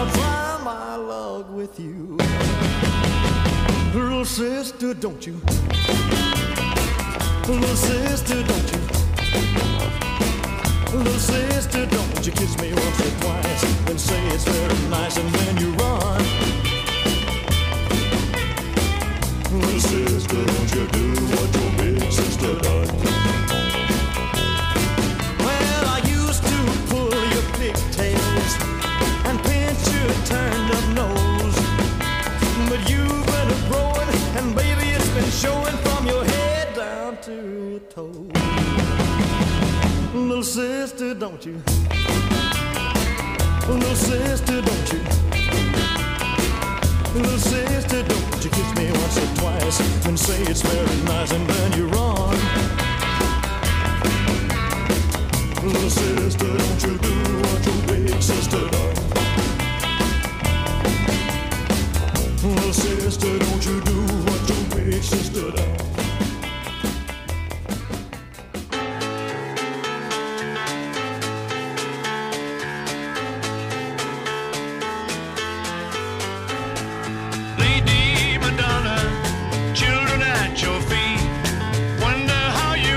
I'll try my luck with you. Little sister, don't you? Little sister, don't you? Little sister, don't you kiss me once or twice and say it's very nice, and then you run. Little sister, don't you do what your big sister does. Well, I used to pull your pigtails and pinch your turned up nose, but you've been growing, and baby, it's been showing from your head down to your toes. Little sister, don't you? Little sister, don't you? Little sister, don't you kiss me once or twice and say it's very nice, and then you run. Little sister, don't you do what your big sister does. Little sister, don't you do what your big sister does. Lady Madonna, children at your feet, wonder how you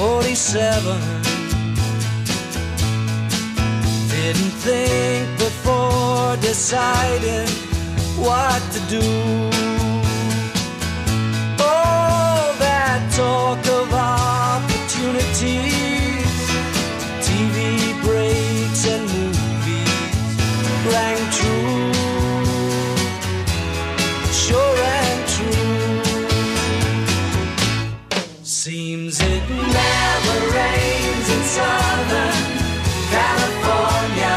47. Didn't think before deciding what to do. All that talk of opportunities, TV breaks and movies rang true, sure and true. Seems it never rains in Southern California.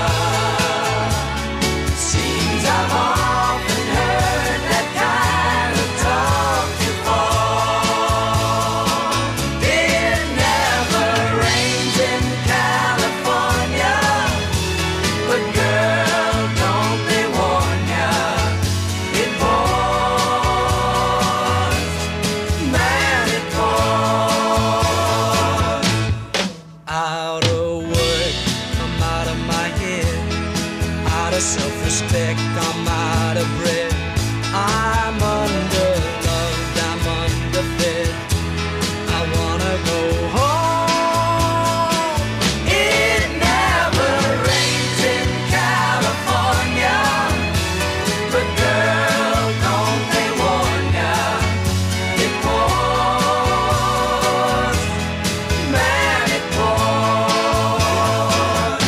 Seems I've often heard that kind of talk before. It never rains in California, but girl, don't they warn ya, it pours, man, it pours. Out of work, I'm out of my head. Out of self-respect, I'm out of bread. I'm underloved, I'm underfed. I wanna go home. It never rains in California, but girl, don't they warn ya, it pours, man, it pours.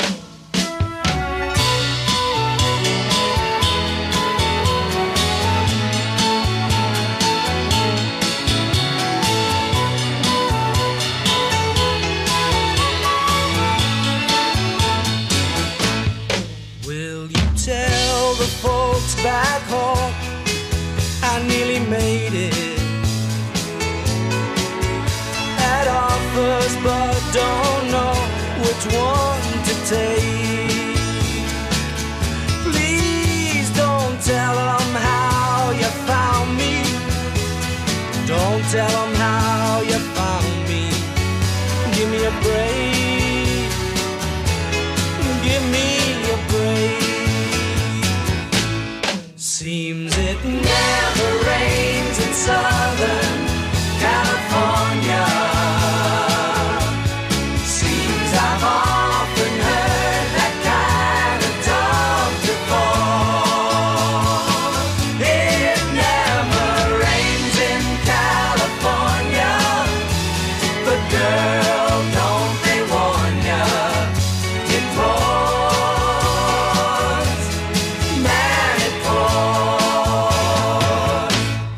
Will you tell the folks back home I nearly made it? Had offers but don't know which one to take. Please don't tell them how you found me. Don't tell them how you found me. Give me a break. Give me a break. Seems it never rains in Southern California. Seems I've often heard that kind of talk before. It never rains in California, but girl, don't they warn ya, it pours, man, it pours.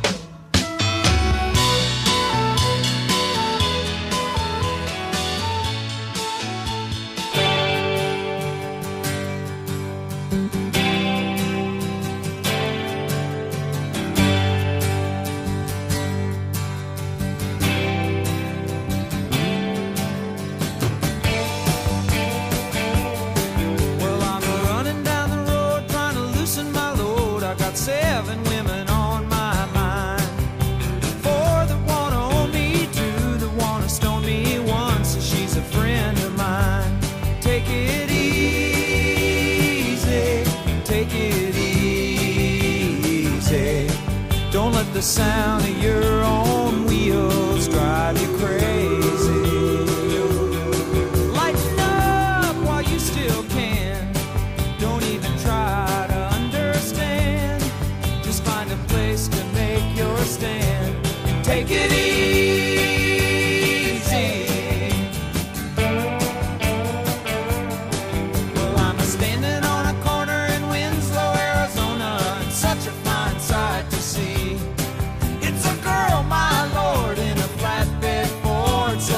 Well, I'm running down the road trying to loosen my load. I got 7 women on my mind. 4 that wanna own me, 2 that wanna stone me, 1 says she's a friend of mine. Take it easy, take it easy. Don't let the sound of your own wheels drive you crazy. Lighten up while you still can. Don't even try to understand. Just find a place to make your stand. Take it easy. Well, I'm standing on a corner in Winslow, Arizona, and such a fine sight to see. It's a girl, my lord, in a flatbed Ford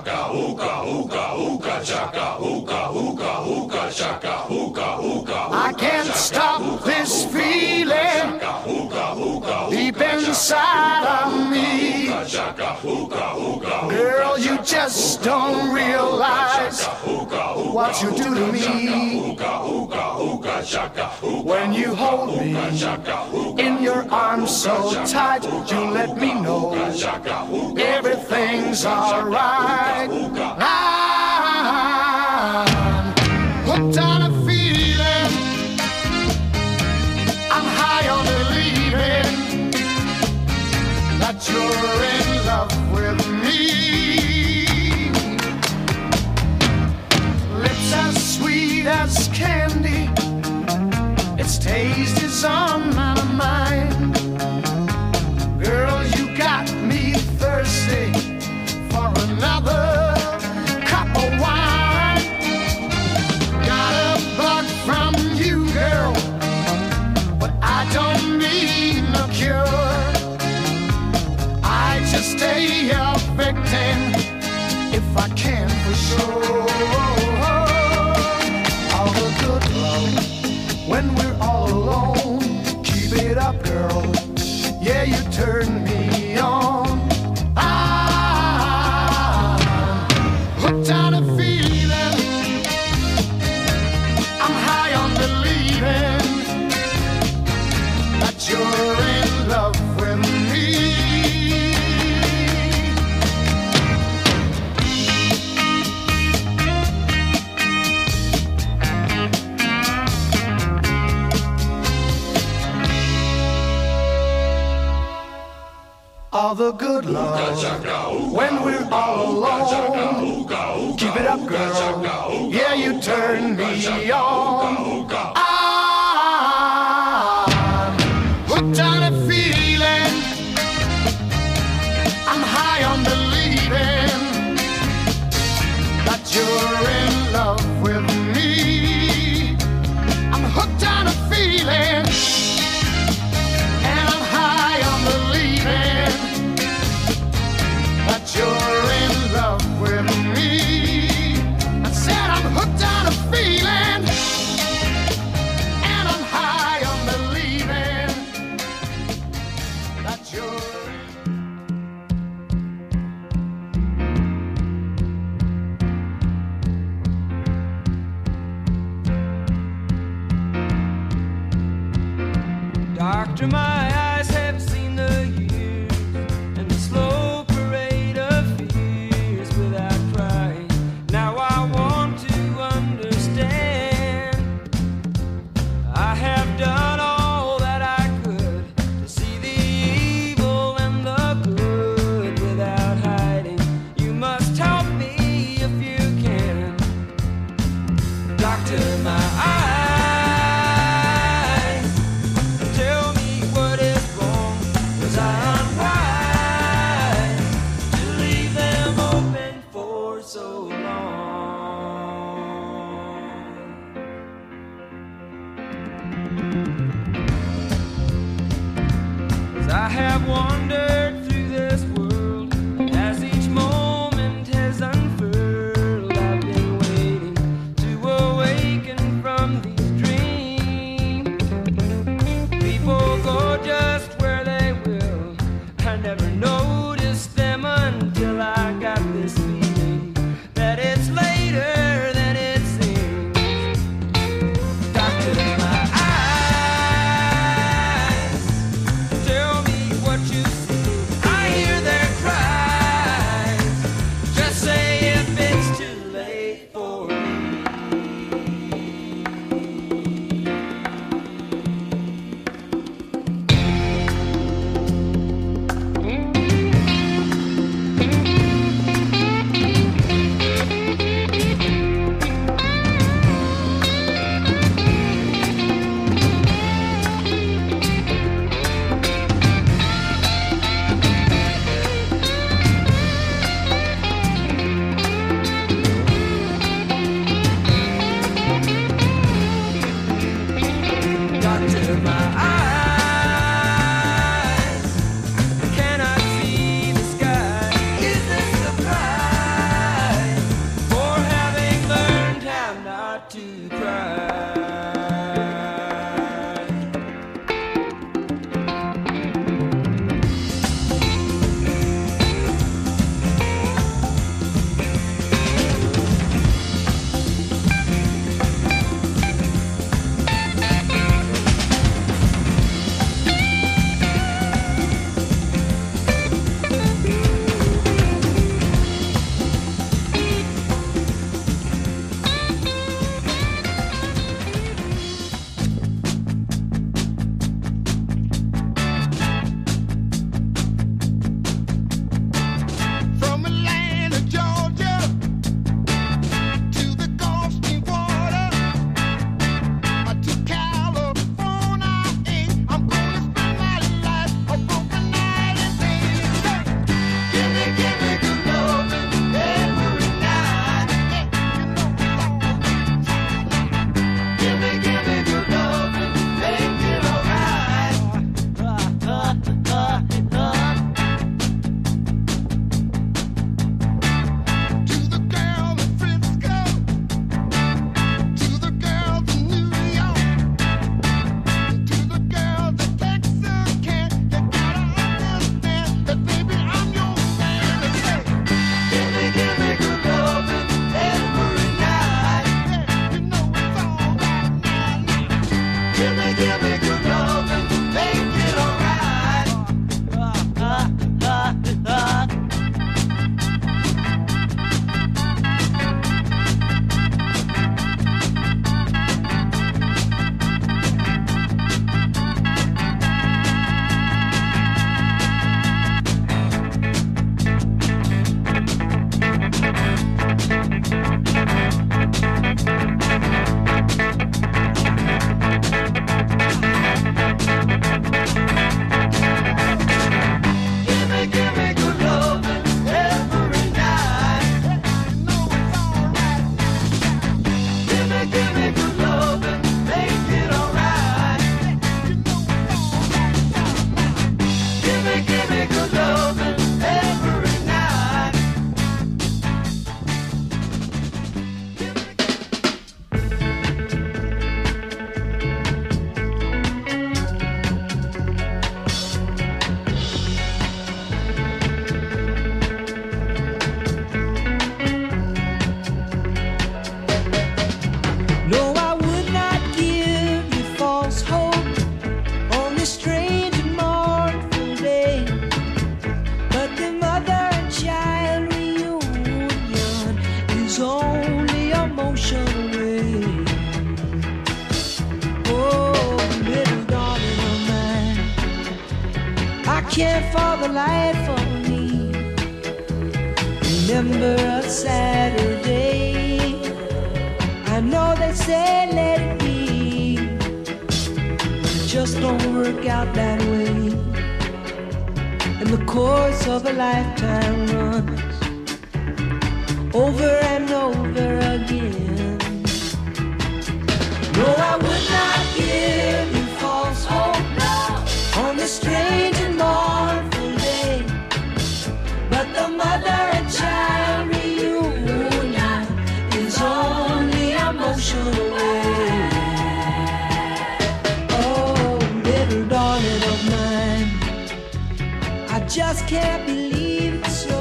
chaka, ooka, ooka, ooka, chaka, ooka, ooka, ooka, chaka, ooka, ooka. I can't stop this feeling deep inside of me. Girl, you just don't realize what you do to me. When you hold me in your arms so tight, you let me know everything's alright. I'm hooked on a feeling, I'm high on believing that you're in love with me. Lips as sweet as candy, its taste is on my mind. Girl, you got me thirsty for another cup of wine. Got a bug from you, girl, but I don't need no cure. I just stay a victim if I can for sure. All the good love when we're all alone. Keep it up, girl. Yeah, you turn me on. I'm hooked on a feeling, I'm high on believing that you're in love with me. All the good love when we're all alone. Keep it up, girl. Yeah, you turn me on. I'm hooked on a feeling, I'm high on believing that you're in love with me. I'm hooked on a feeling, and I'm high on believing that you're in love with me. I said I'm hooked on a feeling, and I'm high on believing that you're Doctor, my eyes have seen the years and the slow parade of fears without crying. Now I want to understand. I have done all that I could to see the evil and the good without hiding. You must help me if you can. Doctor, my eyes, tell me what is wrong. Was I unwise to leave them open for so long? 'Cause I have wandered through this world as each moment has unfurled. I've been waiting to awaken from these dreams. People go just where they will. I never noticed them until I got this feeling that it's later than it seems. Doctor, my eyes, tell me what you see. I hear their cries. Just say if it's too late for me. is only a motion away. Oh, little darling of mine, I can't for the life of me remember a Saturday. I know they say let it be, but it just don't work out that way. And the course of a lifetime runs over and over again. No, I would not give you false hope on this strange and mournful day, but the mother and child reunion is only a motion away. Oh, little darling of mine, I just can't believe it's so,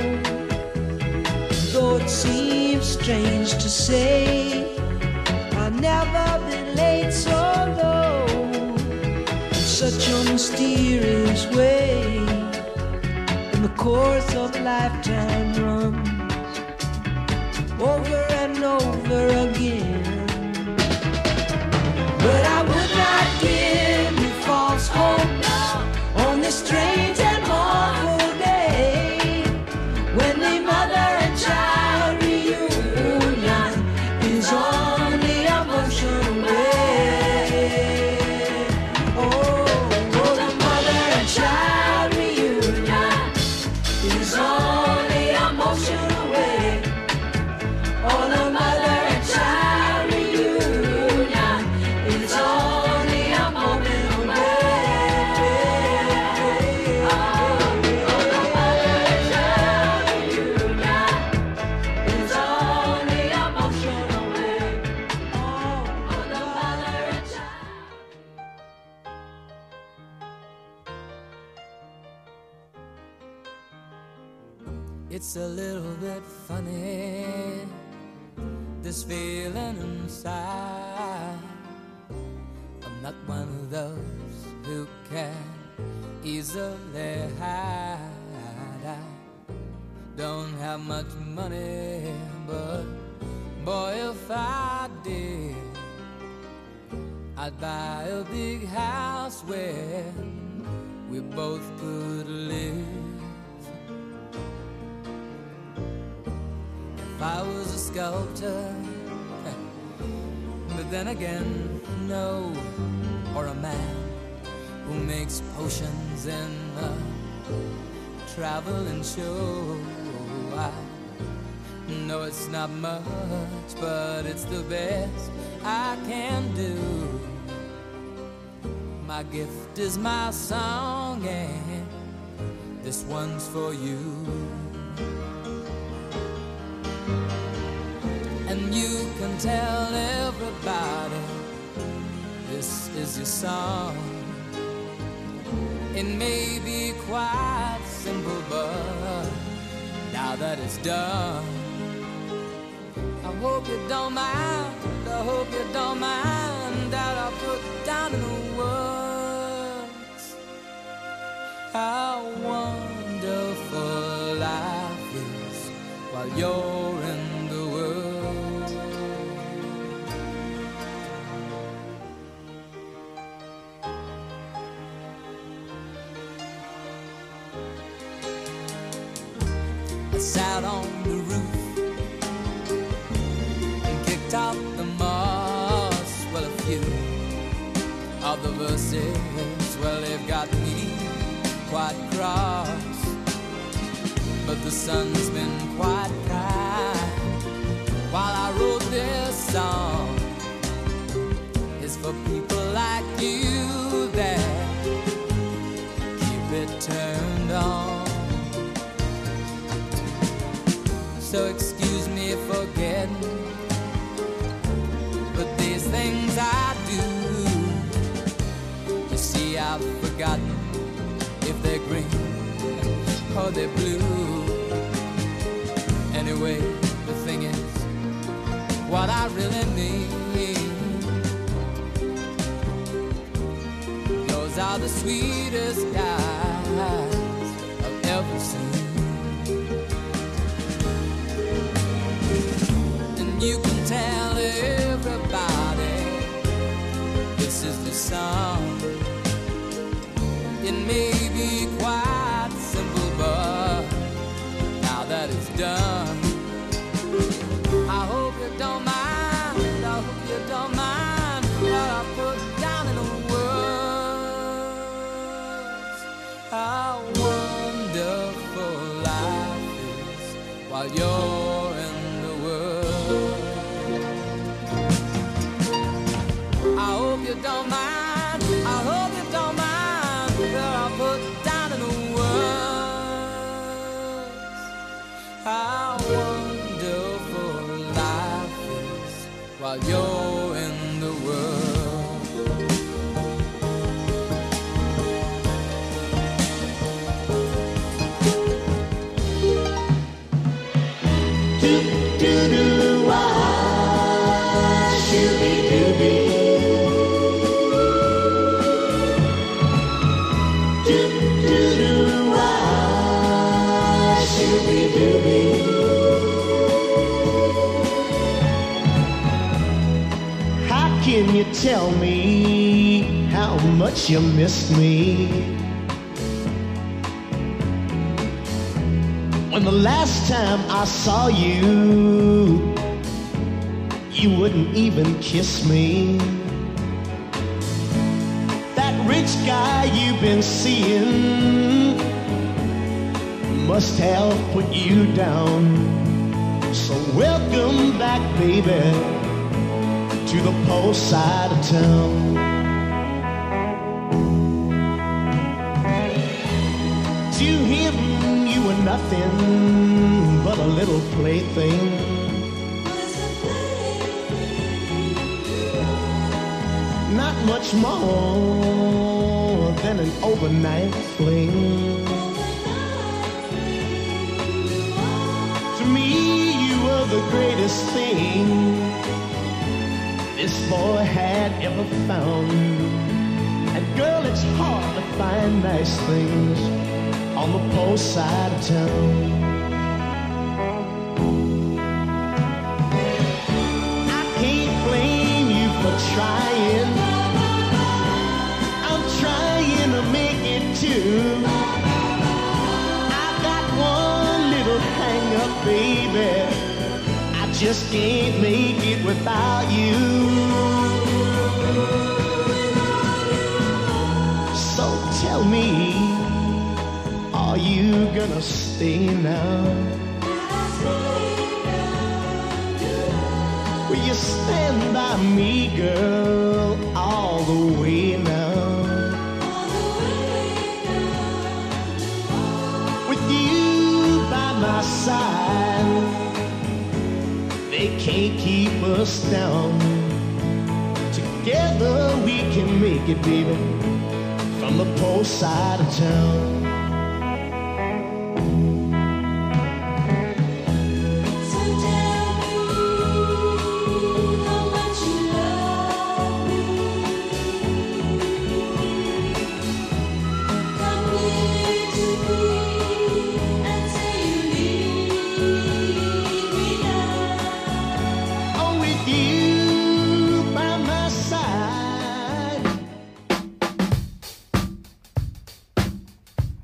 though it seems strange to say. I've never been late so low in such a mysterious way. And the course of a lifetime runs over and over again. But I would not give you false hope on this strange and mournful day, when the mother and child reunion is only a motion away. Oh, the mother and child reunion is only a motion away. Oh, the mother and child reunion is only a moment away. It's a little bit funny, this feeling inside. I'm not one of those who can easily hide. I don't have much money, but boy, if I did, I'd buy a big house where we both could live. If I was a sculptor, but then again, no, or a man who makes potions in a traveling show. I know it's not much, but it's the best I can do. My gift is my song, and this one's for you. And you can tell everybody this is your song. It may be quite simple, but now that it's done, I hope you don't mind, I hope you don't mind that I put down in the words how wonderful life is while you're in the world. I sat on the roof and kicked out the moss. Well, a few of the verses, well, they've got me quite cross, but the sun's been quite kind while I wrote this song. It's for people like you that keep it turned on. So excuse me for getting, but these things I do, you see, I've forgotten if they're green or they're blue. Anyway, the thing is, what I really need, those are the sweetest eyes I've ever seen. song. It may be quite simple, but now that it's done, I hope you don't mind, I hope you don't mind what I put down in the words. How wonderful life is while you're in the world. I hope you don't mind, I hope you don't mind what I put down in the words. How wonderful life is while you're in the world. How can you tell me how much you miss me? When the last time I saw you, you wouldn't even kiss me. That rich guy you've been seeing must have put you down. So welcome back, baby, to the poor side of town. To him you were nothing but a little plaything. Not much more than an overnight fling. To me you were the greatest thing this boy had ever found. And girl, it's hard to find nice things on the poor side of town. I can't blame you for trying. I'm trying to make it too. I got one little hang up, baby, just can't make it without you. So tell me, are you gonna stay now? Will you stand by me, girl, all the way now? With you by my side, they can't keep us down. Together we can make it, baby, from the poor side of town. So tell me how much you love me. Come here to me and say you need me now. Oh, with you by my side.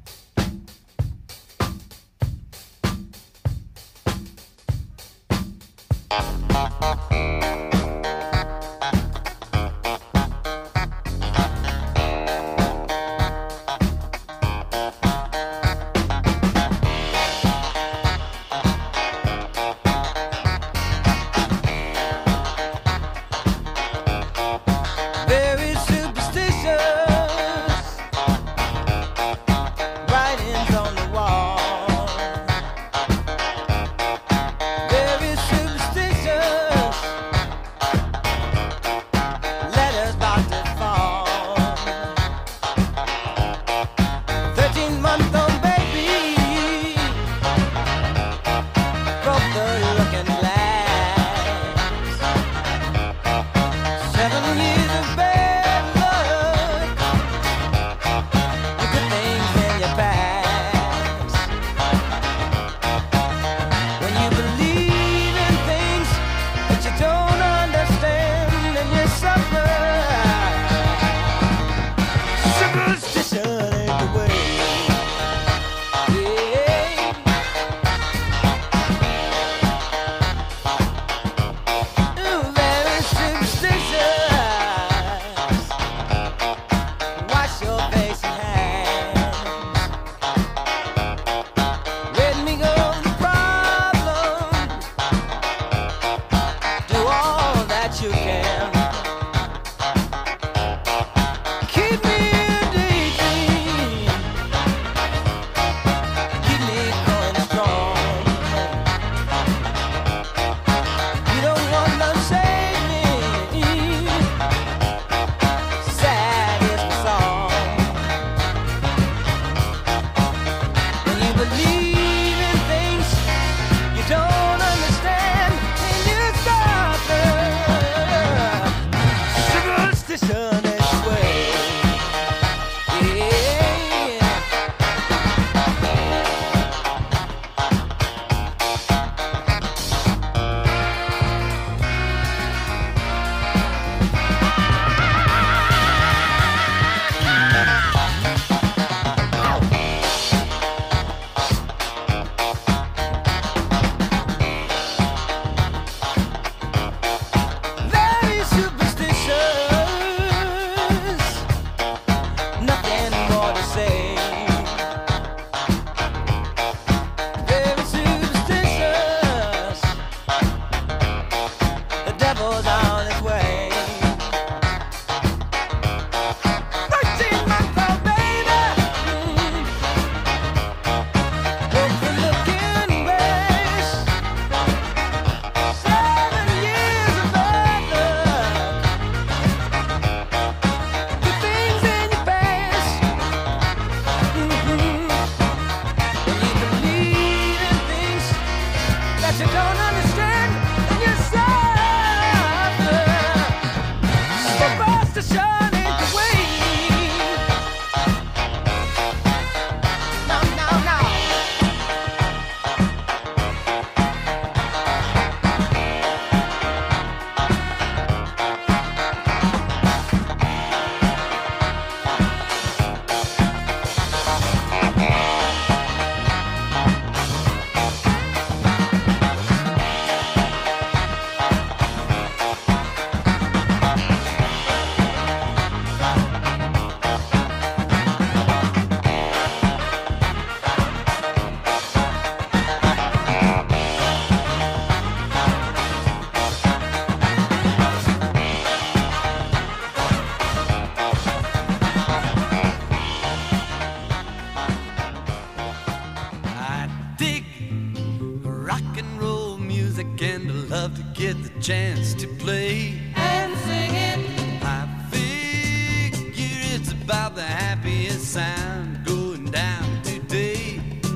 love to get the chance to play and sing it. I figure it's about the happiest sound going down today.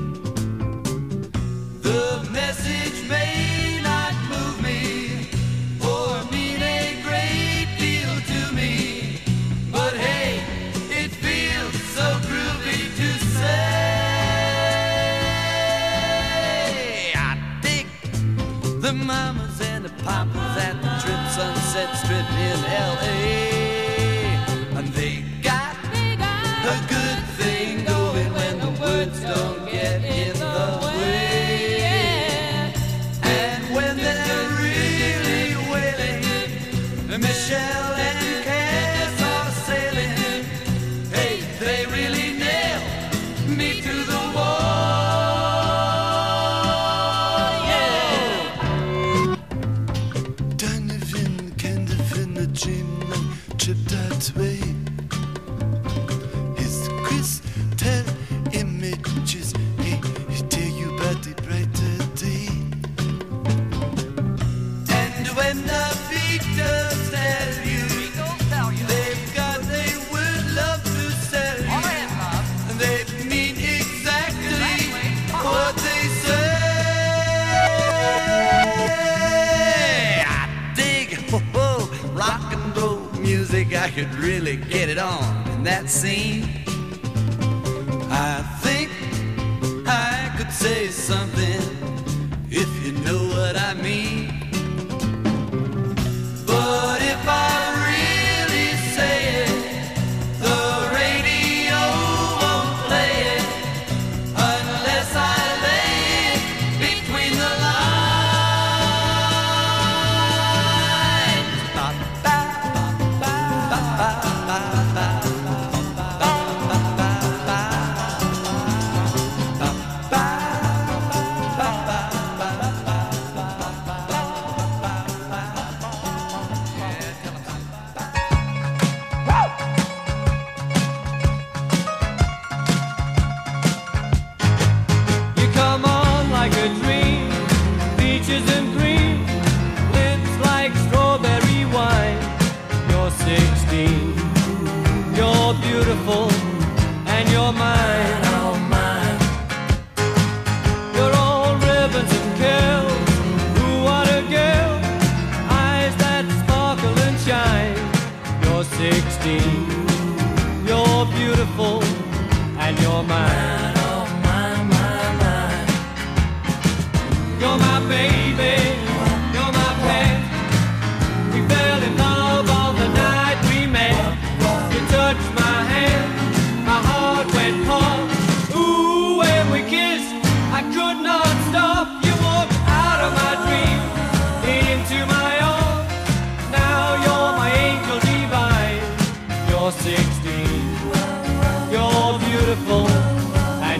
The message may not move me or mean a great deal to me, but hey, it feels so groovy to say. I dig the mamas and the papas at the Trip Sunset Strip in L.A. And they got a good thing going when the words don't get in the way. And when they're really wailing, Michelle and Cass are sailing. Hey, they really nail me to the wall. Yeah. Deine Wind kennt findet Jim chipped that way. His crystal images, hey, he tell you about the brighter day. And when the Beatles tell you they've got a word love to sell you, and they mean exactly what they say. I dig rock and roll music. I could really get it on in that scene. I think I could say something if you know what I mean. But if I really say it, the radio won't play it unless I lay it between the lines. Ba, ba, ba, ba, ba, ba, ba, ba, ba, ba, ba. You come on like a dream, peaches and cream, lips like strawberry wine. You're 16, you're beautiful, and you're mine, oh mine. You're all ribbons and curls, ooh what a girl, eyes that sparkle and shine. You're 16, you're beautiful, and you're mine, oh mine, mine, mine. You're my baby, you're my pet. We fell in love on the night we met. You touched my hand, my heart went pump. Ooh, when we kissed, I could not stop. You walked out of my dreams, into my arms. Now you're my angel divine. You're 16, you're beautiful, and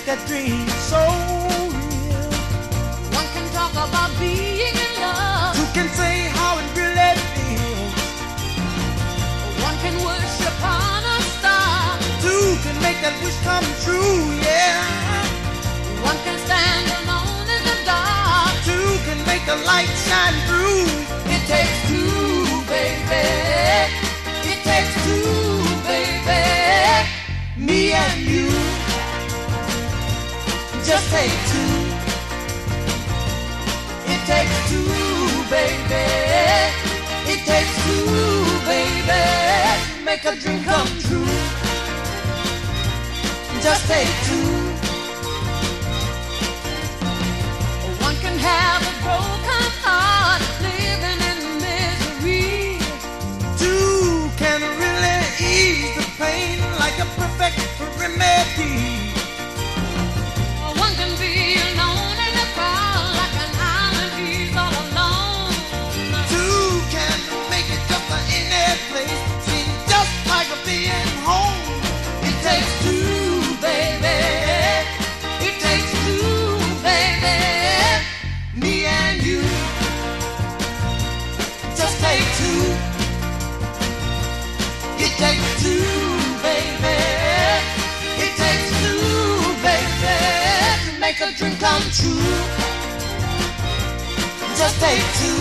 that dream so real. One can talk about being in love. Two can say how it really feels. One can worship on a star. Two can make that wish come true, yeah. One can stand alone in the dark. Two can make the light shine through. It takes two, baby. It takes two, baby. Me and you. Just take two. It takes two, baby. It takes two, baby. Make a dream come true. Just take two. One can have a broken heart, living in misery. Two can really ease the pain like a perfect remedy. One can be alone in a crowd, like an island he's all alone. Two can make it just any place, seem just like being home. It takes two, baby. It takes two, baby. Me and you. Just take two. It takes two, baby. It takes two, baby, to make a dream come true. Just take two.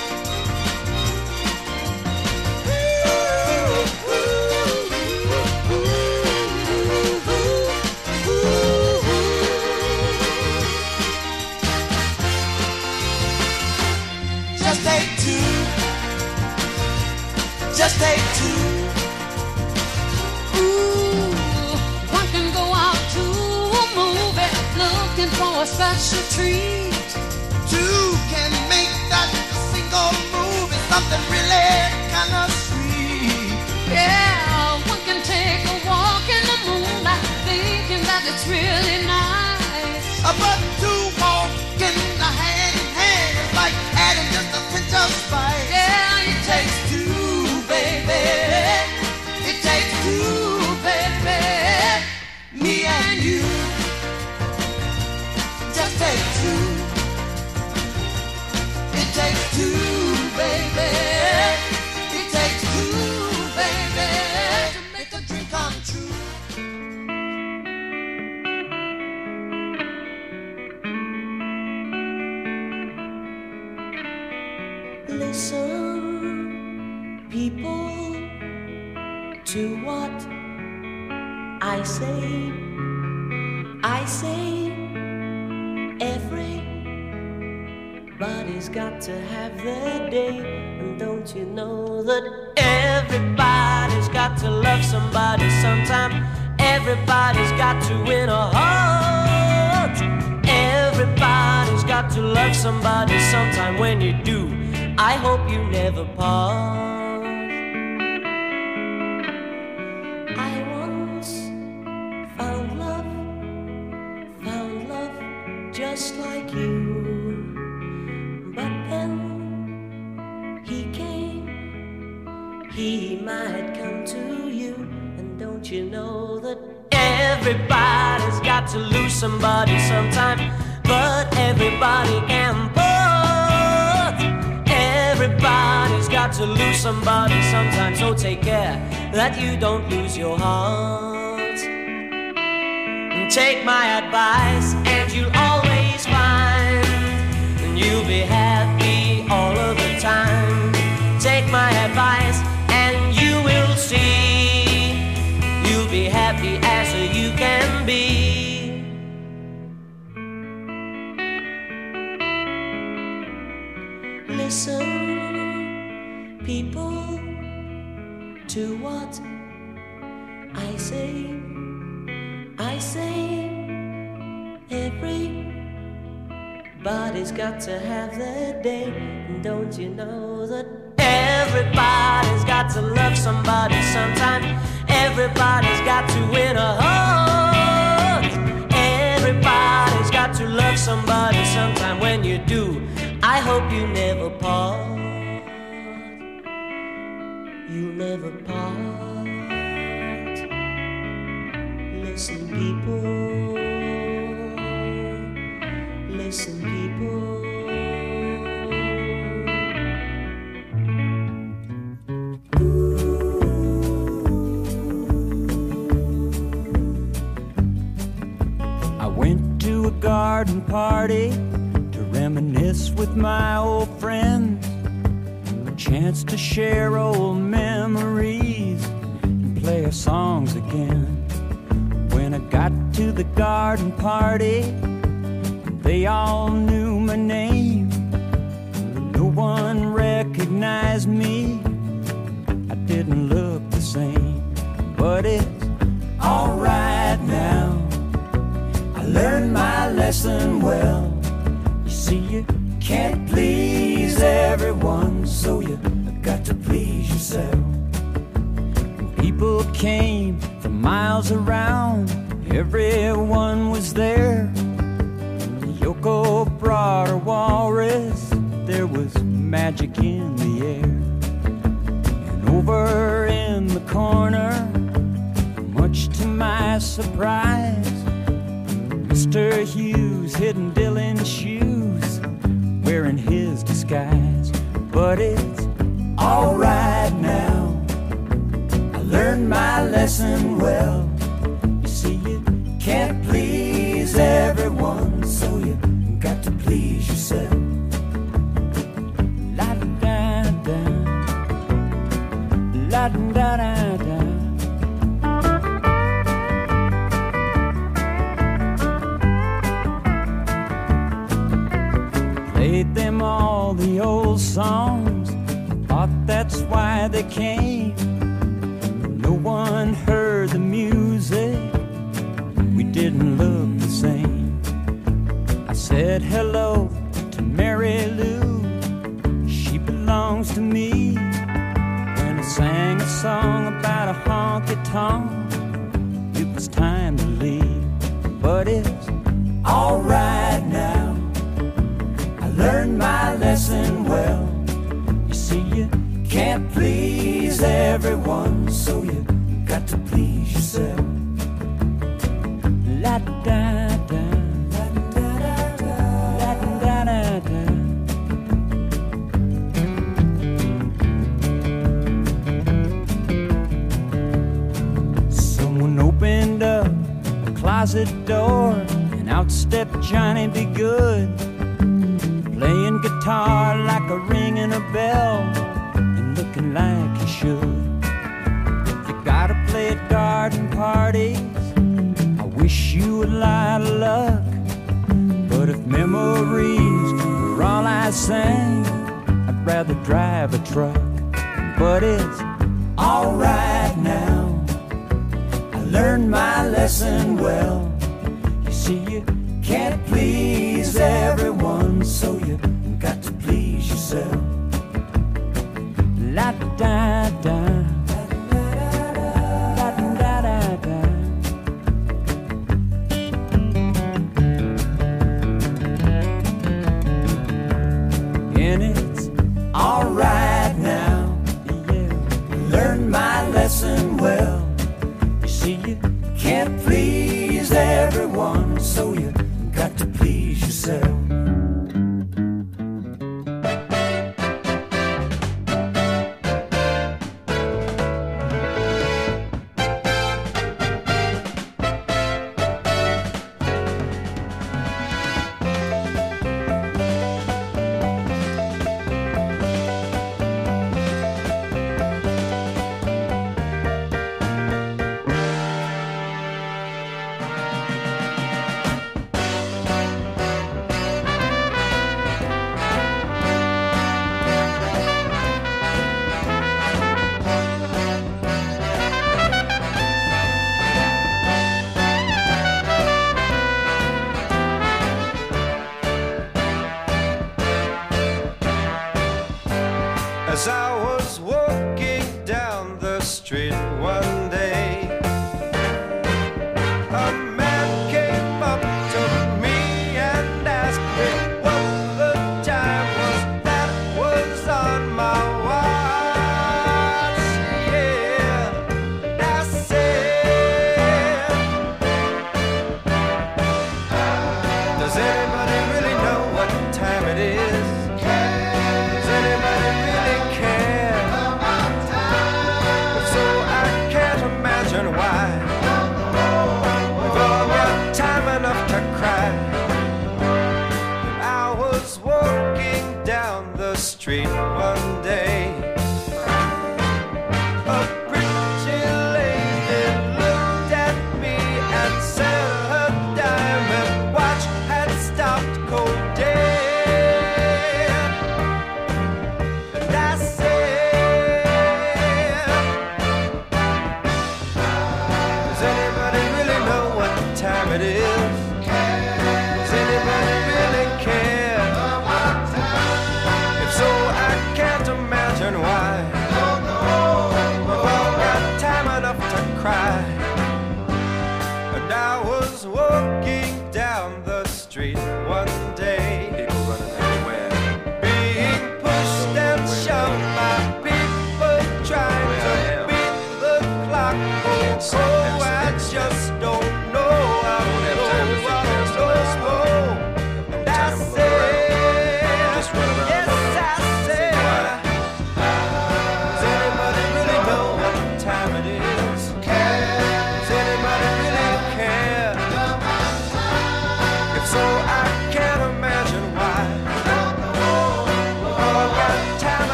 Just take two. Just take two. One can go out to a movie, looking for a special treat. Two can make that single move. It's something really kind of sweet. Yeah, one can take a walk in the moonlight, thinking that it's really nice. But two walking hand in hand is like adding just a pinch of spice. Yeah, It takes two, baby. It takes two, baby. Me and you. Just take two. It takes two, baby. It takes two, baby, to make a dream come true. Listen, people, to what I say. I say everybody's got to have their day. And don't you know that everybody's got to love somebody sometime? Everybody's got to win a heart. Everybody's got to love somebody sometime. When you do, I hope you never part. I once found love just like you. But then he came, he might come to you. And don't you know that everybody's got to lose somebody sometime? But everybody can part. Everybody's got to lose somebody sometime. So take care that you don't lose your heart. And take my advice and you'll always find, and you'll be happy all of the time. Take my advice and you will see, you'll be happy as you can be. Listen, people, to what I say. I say everybody's got to have their day. And don't you know that everybody's got to love somebody sometime? Everybody's got to win a heart. Everybody's got to love somebody sometime. When you do, I hope you never part. You'll never part. Listen, people, listen, people. I went to a garden party to reminisce with my old friends, a chance to share old memories and play our songs again. When I got to the garden party, they all knew my name. No one recognized me. I didn't look the same, but it's alright now. I learned my lesson well. You see, you can't please everyone, so you got to please yourself. People came from miles around, everyone was there. Yoko brought her walrus, there was magic in the air. And over in the corner, much to my surprise, Mr. Hughes hidden Dylan's shoes, wearing his disguise. But it's alright now, I learned my lesson well. You see, you can't please everyone, so you got to please yourself. La da da, la da da da. Played them all the old songs, thought that's why they came. No one heard the music, we didn't look the same. I said hello to Mary Lou, she belongs to me. When I sang a song about a honky-tonk, it was time to leave. But it's alright now, I learned my lesson well. You see, you can't please everyone, so you got to please yourself. La da da, la da da, la da da da. Someone opened up a closet door, and out stepped Johnny B. Good, playing guitar like a ringing a bell, and looking like he should. If you gotta play at garden parties, I wish you a lot of luck. But if memories were all I sang, I'd rather drive a truck. But it's alright now, I learned my lesson well. You see, you can't please everyone, so you got to please yourself. La da da, la da da da. And it's alright now, yeah, learned my lesson well. You see, you can't please everyone, so you got to please yourself. As I was walking down the street one day, a man came up to me and asked me what the time was that was on my watch. Yeah, I said, does anybody really know street one day.